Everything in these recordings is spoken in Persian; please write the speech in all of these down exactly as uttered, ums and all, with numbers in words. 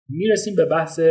میرسیم به بحث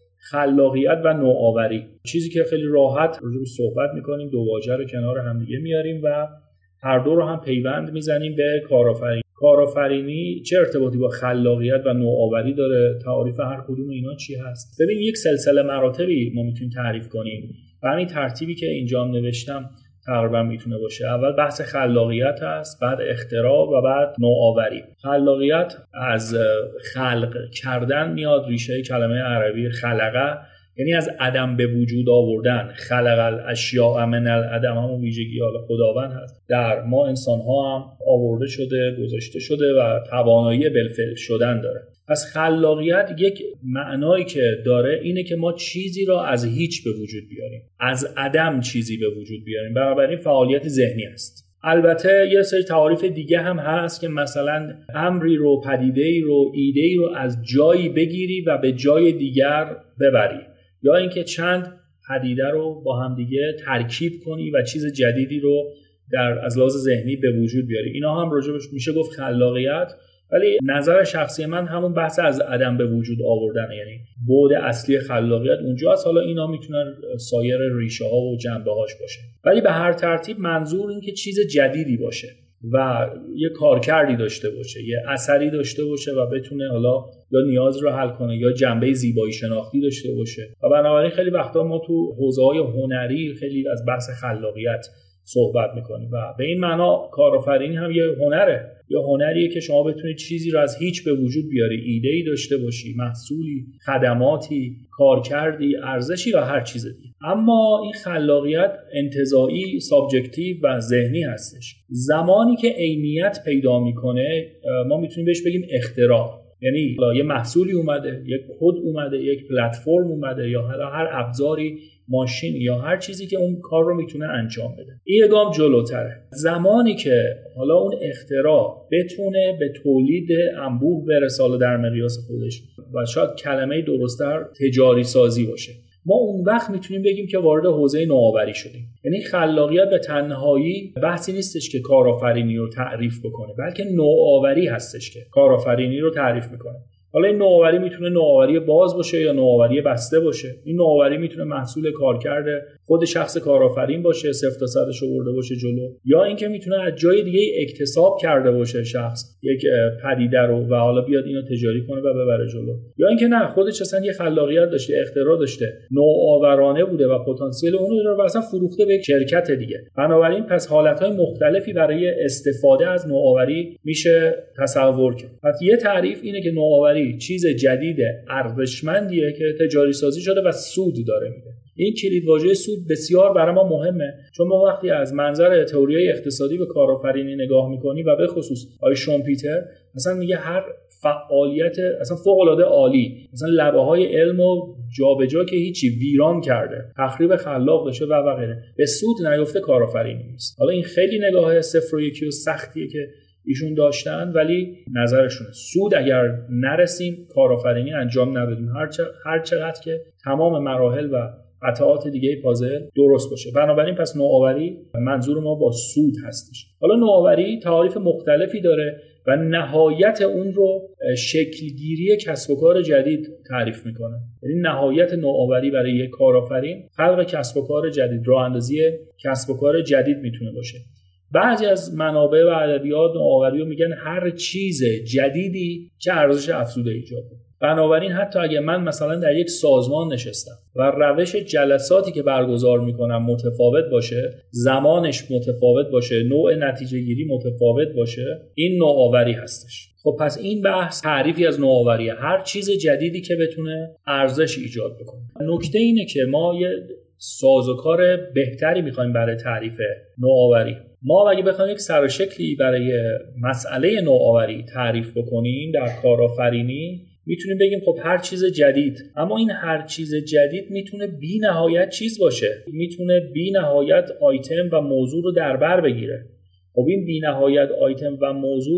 خلاقیت و نوآوری، چیزی که خیلی راحت راجع بهش صحبت میکنیم، دو واژه رو کنار هم دیگه میاریم و هر دو رو هم پیوند میزنیم به کارآفرینی. کارآفرینی چه ارتباطی با خلاقیت و نوآوری داره؟ تعریف هر کدوم اینا چی هست؟ ببین یک سلسله مراتبی ما میتونیم تعریف کنیم و همین ترتیبی که اینجا نوشتم تقریبا میتونه باشه. اول بحث خلاقیت هست، بعد اختراع و بعد نوآوری. خلاقیت از خلق کردن میاد، ریشه کلمه عربی خلقه یعنی از عدم به وجود آوردن. خلق الاشیاء من العدم، همون ویژگی حالا خداوند هست در ما انسان ها هم آورده شده، گذاشته شده و توانایی بالفعل شدن داره. پس خلاقیت یک معنایی که داره اینه که ما چیزی را از هیچ به وجود بیاریم، از عدم چیزی به وجود بیاریم. بنابراین فعالیت ذهنی است. البته یه سری تعاریف دیگه هم هست که مثلا امری رو، پدیده‌ای رو، ایده‌ای رو از جایی بگیری و به جای دیگر ببری، یا اینکه چند پدیده رو با هم دیگه ترکیب کنی و چیز جدیدی رو در از لحاظ ذهنی به وجود بیاری. اینا هم راجبش میشه گفت خلاقیت، ولی نظر شخصی من همون بحث از عدم به وجود آوردن، یعنی بعد اصلی خلاقیت اونجاست. حالا اینا میتونن سایر ریشه ها و جنبه هاش باشه، ولی به هر ترتیب منظور این که چیز جدیدی باشه و یه کارکردی داشته باشه، یه اثری داشته باشه و بتونه حالا یا نیاز رو حل کنه یا جنبه زیبایی شناختی داشته باشه. و بنابراین خیلی وقتا ما تو حوزه‌های هنری خیلی از بحث خلاقیت صحبت میکنیم و به این معنا کارآفرینی هم یه هنره، یه هنریه که شما بتونید چیزی رو از هیچ به وجود بیاری، ایده‌ای داشته باشی، محصولی، خدماتی، کارکردی، ارزشی و هر چیز دیگه. اما این خلاقیت انتزاعی، سابجکتیو و ذهنی هستش. زمانی که عینیت پیدا میکنه ما میتونیم بهش بگیم اختراع، یعنی یه محصولی اومده، یک کد اومده، یک پلتفرم اومده یا هر ابزاری، ماشین یا هر چیزی که اون کار رو میتونه انجام بده. این یه گام جلوتره. زمانی که حالا اون اختراع بتونه به تولید انبوه برسه در مقیاس خودش و شاید کلمه درست‌تر تجاری سازی باشه، ما اون وقت میتونیم بگیم که وارد حوزه نوآوری شدیم. یعنی خلاقیت به تنهایی بحثی نیستش که کارآفرینی رو تعریف بکنه، بلکه نوآوری هستش که کارآفرینی رو تعریف میکنه. حالا این نوآوری میتونه نوآوری باز باشه یا نوآوری بسته باشه. این نوآوری میتونه محصول کارکرد خود شخص کارآفرین باشه، صفر تا صدش رو برده باشه جلو، یا اینکه میتونه از جای دیگه اکتساب کرده باشه شخص یک پدیده رو و حالا بیاد اینو تجاری کنه و ببره جلو، یا اینکه نه خودش اصلا یه خلاقیت داشته، اختراع داشته، نوآورانه بوده و پتانسیل اون رو اصلا فروخته به شرکت دیگه. بنابراین پس حالتهای مختلفی برای استفاده از نوآوری میشه تصور کرد. پس یه تعریف اینه که نوآوری چیز جدید ارزشمندیه که تجاری سازی شده و سود داره میده. این کلید واژه سود بسیار برای ما مهمه، چون ما وقتی از منظر تئوری اقتصادی به کارآفرینی نگاه میکنیم و به خصوص آقای شومپیتر مثلا میگه هر فعالیت اصلا فوق العاده عالی، مثلا لبه های علم و جابجا که هیچی ویران کرده، تخریب خلاق داشته و و غیره، به سود نیفته کارآفرینی نیست. حالا این خیلی نگاه صفر و یکی و سختیه که ایشون داشتن، ولی نظرشونه سود اگر نرسیم کارآفرینی انجام ندادیم، هر چه هر چقدر که تمام مراحل و قطعات دیگه پازل درست باشه. بنابراین پس نوآوری منظور ما با سود هستش. حالا نوآوری تعاریف مختلفی داره و نهایت اون رو شکلگیری کسب و کار جدید تعریف میکنه. یعنی نهایت نوآوری برای یک کارآفرین خلق کسب و کار جدید، راه اندازی کسب و کار جدید میتونه باشه. بعضی از منابع و ادبیات نوآوری رو میگن هر چیز جدیدی که ارزش افزوده ایجاد کنه. بنابراین حتی اگه من مثلا در یک سازمان نشستم و روش جلساتی که برگزار میکنم متفاوت باشه، زمانش متفاوت باشه، نوع نتیجه گیری متفاوت باشه، این نوآوری هستش. خب پس این بحث تعریفی از نوآوریه، هر چیز جدیدی که بتونه ارزش ایجاد بکنه. نکته اینه که ما یه سازوکار بهتری میخوایم برای تعریف نوآوری. ما اگه بخوایم یک سر و شکلی برای مسئله نوآوری تعریف بکنیم در کارآفرینی، میتونیم بگیم خب هر چیز جدید، اما این هر چیز جدید میتونه بی نهایت چیز باشه، میتونه بی نهایت آیتم و موضوع رو در بر بگیره. خب این بی نهایت آیتم و موضوع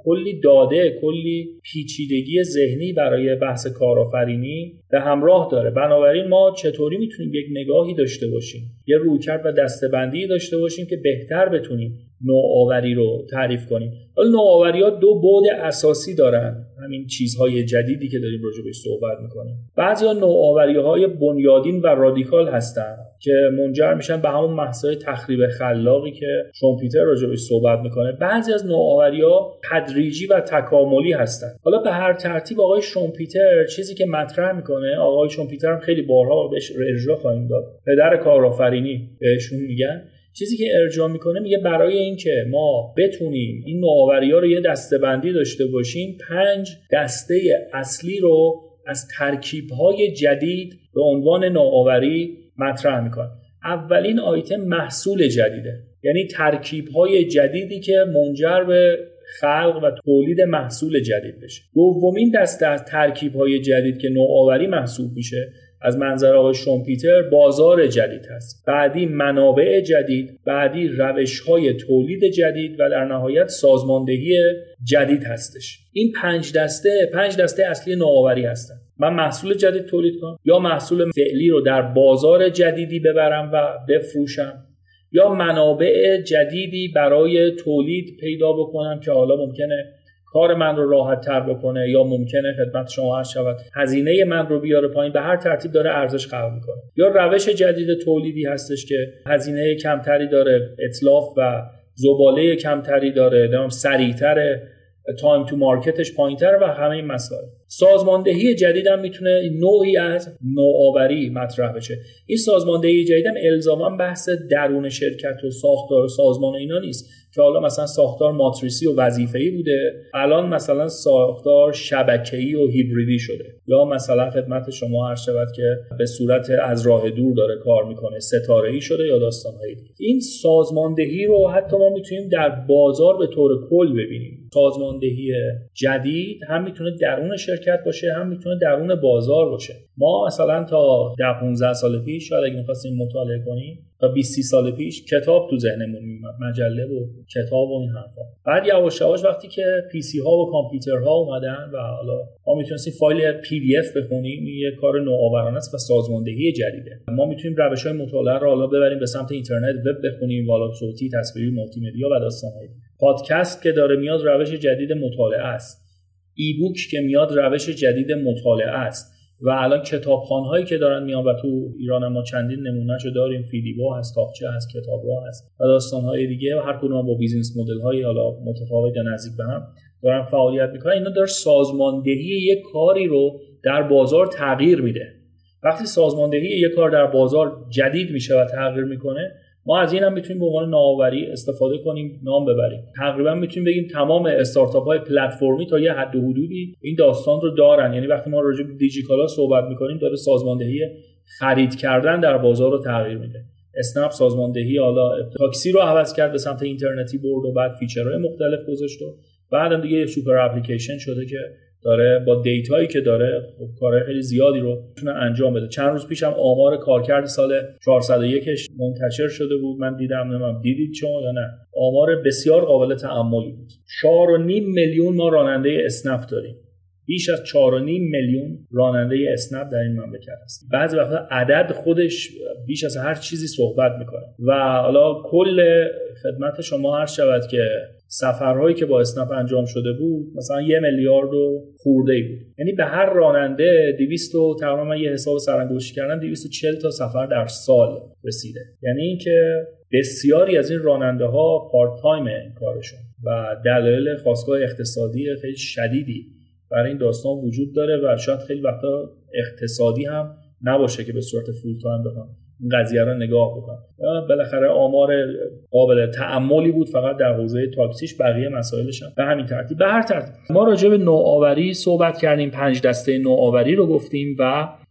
کلی داده، کلی پیچیدگی ذهنی برای بحث کارآفرینی به همراه داره. بنابراین ما چطوری میتونیم یک نگاهی داشته باشیم، یه رویکرد و دسته‌بندی داشته باشیم که بهتر بتونیم نوآوری رو تعریف کنیم. حالا نوآوری‌ها دو بعد اساسی دارن، همین چیزهای جدیدی که داریم راجع بهش صحبت می‌کنیم. بعضیا نوآوری‌های بنیادین و رادیکال هستن که منجر میشن به همون بحث‌های تخریب خلاقی که شومپیتر راجع بهش صحبت می‌کنه. بعضی از نوآوری‌ها تدریجی و تکاملی هستن. حالا به هر ترتیب آقای شومپیتر چیزی که مطرح می‌کنه، آقای شومپیتر هم خیلی بارها بهش ارجاع خواهیم داد، پدر کارآفرینی بهشون میگن، چیزی که ارجاع میکنه میگه برای اینکه ما بتونیم این نوآوری‌ها رو یه دسته‌بندی داشته باشیم، پنج دسته اصلی رو از ترکیب‌های جدید به عنوان نوآوری مطرح میکنه. اولین آیتم محصول جدیده، یعنی ترکیب‌های جدیدی که منجر به خلق و تولید محصول جدید بشه. دومین دسته از ترکیب‌های جدید که نوآوری محسوب میشه از منظر آقای شومپیتر بازار جدید هست، بعدی منابع جدید، بعدی روش‌های تولید جدید و در نهایت سازماندهی جدید هستش. این پنج دسته پنج دسته اصلی نوآوری هستن. من محصول جدید تولید کنم، یا محصول فعلی رو در بازار جدیدی ببرم و بفروشم، یا منابع جدیدی برای تولید پیدا بکنم که حالا ممکنه کار من رو راحت تر بکنه، یا ممکنه خدمت شما عرض شود هزینه من رو بیاره پایین. به هر ترتیب داره ارزش خلق میکنه. یا روش جدید تولیدی هستش که هزینه کمتری داره، اتلاف و زباله کمتری داره، نام سریعتره، تایم تو مارکتش پایینتر و همه این مسائل. سازماندهی جدید هم میتونه نوعی از نوآوری مطرح بشه. این سازماندهی جدید هم الزاما بحث درون شرکت و ساختار سازمان و اینا نیست که حالا مثلا ساختار ماتریسی و وظیفه‌ای بوده، الان مثلا ساختار شبکه‌ای و هیبریدی شده، یا مثلا خدمت شما عرض شود که به صورت از راه دور داره کار میکنه، ستاره‌ای شده یا داستان‌هایی دیگه. این سازماندهی رو حتی ما میتونیم در بازار به طور کل ببینیم. سازماندهی جدید هم میتونه درون شرکت باشه، هم میتونه درون بازار باشه. ما مثلا تا ده پانزده سال پیش، شاید اگه می‌خواستیم مطالعه کنیم، تا بیست سال پیش کتاب تو ذهنمون میومد، مجله و کتاب و این حرفا. بعد یواش یواش وقتی که پی سی ها و کامپیوترها اومدن و حالا ما میتونستیم فایل پی دی اف بخونیم، یه کار نوآورانه است و سازماندهی جدیده. ما میتونیم روش‌های مطالعه رو حالا ببریم به سمت اینترنت، وب بخونیم، حالا صوتی، تصویری، مولتی مدیا و داستان‌های دیگه. پادکست که داره میاد روش جدید مطالعه است. ای بوک که میاد روش جدید مطالعه است. و الان کتابخوان‌هایی که دارن میان و تو ایران ما چندین نمونهشو داریم، فیدیبو هست، تاقچه هست، کتابرا هست و داستان‌های دیگه، و هر کدوم با بیزینس مدل‌های حالا متفاوت یا نزدیک به هم دارن فعالیت میکنن. اینا داره سازماندهی یک کاری رو در بازار تغییر میده. وقتی سازماندهی یک کار در بازار جدید میشه و تغییر میکنه، ما از این هم میتونیم به عنوان نوآوری استفاده کنیم، نام ببریم. تقریبا میتونیم بگیم تمام استارتاپ‌های پلتفرمی تا یه حد و حدودی این داستان رو دارن. یعنی وقتی ما راجع به دیجیکالا صحبت میکنیم، داره سازماندهی خرید کردن در بازار رو تغییر میده. اسنپ سازماندهی حالا تاکسی رو عوض کرد، به سمت اینترنتی برد و بعد فیچرهای مختلف گذاشت و بعدم دیگه یه سوپر اپلیکیشن شده که داره با دیتایی که داره خب کارهای خیلی زیادی رو میتونه انجام بده. چند روز پیشم آمار کارکرد سال چهارصد و یکش منتشر شده بود، من دیدم، نمیدونم دیدید شما یا نه. آمار بسیار قابل تأملی بود. چهار و نیم میلیون ما راننده اسنپ داریم. بیش از چهار و نیم میلیون راننده اسنپ در این مملکت هست. بعضی وقتا عدد خودش بیش از هر چیزی صحبت میکنه. و حالا کل خدمت شما عرض شود که سفرهایی که با اسنپ انجام شده بود مثلا یه میلیارد و خورده‌ای بود. یعنی به هر راننده دویست و تقریبا من یه حساب سرانگشتی کردم دویست و چهل تا سفر در سال رسیده. یعنی اینکه بسیاری از این راننده ها پارت تایم این کارشون و دلایل خاستگاه اقتصادی خیلی شدیدی برای این داستان وجود داره و شاید خیلی وقتا اقتصادی هم نباشه که به صورت فول تایم بخوام این قضیه رو نگاه بکنم. بالاخره آمار قابل تأملی بود فقط در حوزه تاکسیش، بقیه مسائلش هم به همین ترتیب. به هر ترتیب ما راجع به نوآوری صحبت کردیم، پنج دسته نوآوری رو گفتیم و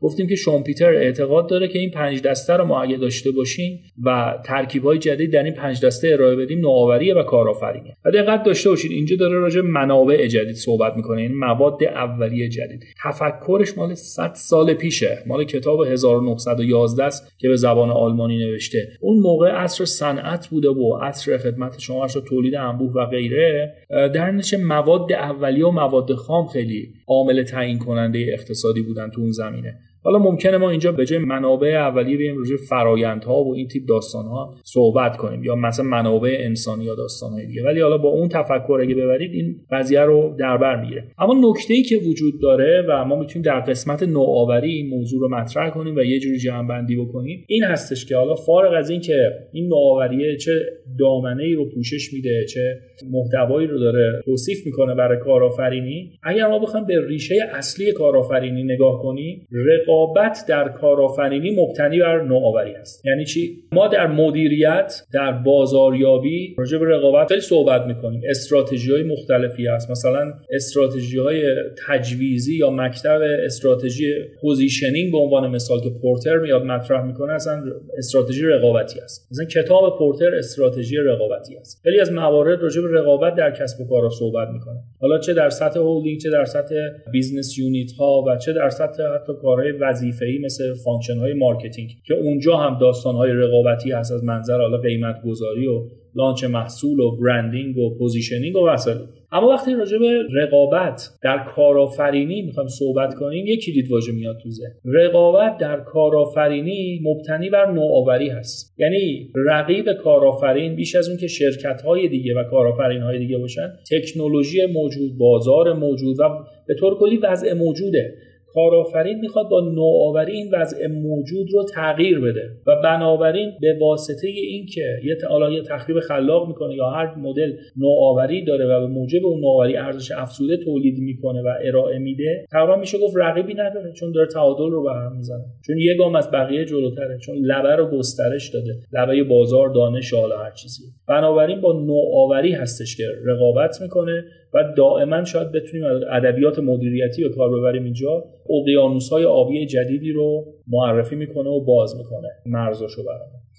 گفتیم که شومپیتر اعتقاد داره که این پنج دسته رو ما اگه داشته باشیم و ترکیب‌های جدید در این پنج دسته ارائه بدیم، نوآوریه و کارآفرینیه. و دقت داشته باشید اینجا داره راجع به منابع جدید صحبت میکنه، این مواد اولیه جدید. تفکرش مال صد سال پیشه، مال کتاب هزار و نهصد و یازده است که به زبان آلمانی نوشته. اون موقع عصر صنعت بوده و عصر خدمت شما، عصر تولید انبوه و غیره. در نتیجه مواد اولیه و مواد خام خیلی عامل تعیین کننده اقتصادی بودن تو اون زمینه. حالا ممکنه ما اینجا به جای منابع اولیه بیایم راجع به فرآیندها و این تیپ داستان‌ها صحبت کنیم، یا مثلا منابع انسانی یا داستان‌های دیگه، ولی حالا با اون تفکر اگه ببرید این قضیه رو در بر میگیره. اما نکته‌ای که وجود داره و ما میتونیم در قسمت نوآوری این موضوع رو مطرح کنیم و یه جوری جمع‌بندی بکنیم، این هستش که حالا فارغ از این که این نوآوریه چه دامنه‌ای رو پوشش میده، چه محتوایی رو داره توصیف میکنه برای کارآفرینی، اگر ما بخوایم به ریشه اصلی کارآفرینی نگاه کنیم، رقابت در کارآفرینی مبتنی بر نوآوری است. یعنی چی؟ ما در مدیریت، در بازاریابی راجع به رقابت خیلی صحبت میکنیم. استراتژی‌های مختلفی هست، مثلا استراتژی‌های تجویزی یا مکتب استراتژی پوزیشنینگ به عنوان مثال که پورتر میاد مطرح میکنه، اصلا استراتژی رقابتی است. مثلا کتاب پورتر استراتژی رقابتی است. خیلی از موارد راجع به رقابت در کسب و کارها صحبت میکنه، حالا چه در سطح هولدینگ، چه در سطح بیزنس یونیت ها و چه در سطح حتی کارهای وظیفه‌ای مثل فانکشن های مارکتینگ که اونجا هم داستان های رقابتی هست از منظر حالا قیمت گذاری و لانچ محصول و برندینگ و پوزیشنینگ و وسایل. اما وقتی راجع به رقابت در کارآفرینی میخوایم صحبت کنیم، یک کلیدواژه میاد تو ذهن. رقابت در کارآفرینی مبتنی بر نوآوری هست. یعنی رقیب کارآفرین بیش از اون که شرکت‌های دیگه و کارآفرین‌های دیگه باشن، تکنولوژی موجود، بازار موجود و به طور کلی وضع موجوده. کارآفرین میخواد با نوآوری این وضع موجود رو تغییر بده و بنابراین به واسطه این که یه تعالی یه تخریب خلاق میکنه یا هر مدل نوآوری داره و به موجب اون نوآوری ارزش افزوده تولید میکنه و ارائه میده، تقریبا میشه گفت رقیبی نداره، چون داره تعادل رو به هم میزنه، چون یه گام از بقیه جلوتره، چون لبه رو گسترش داده، لبه بازار، دانش، حالا هر چیزی. بنابراین با نوآوری هستش که رقابت میکنه و دائما شاید بتونیم ادبیات مدیریتی به کار ببریم اینجا، اقیانوس‌های آبی جدیدی رو معرفی میکنه و باز میکنه مرزاشو برامون.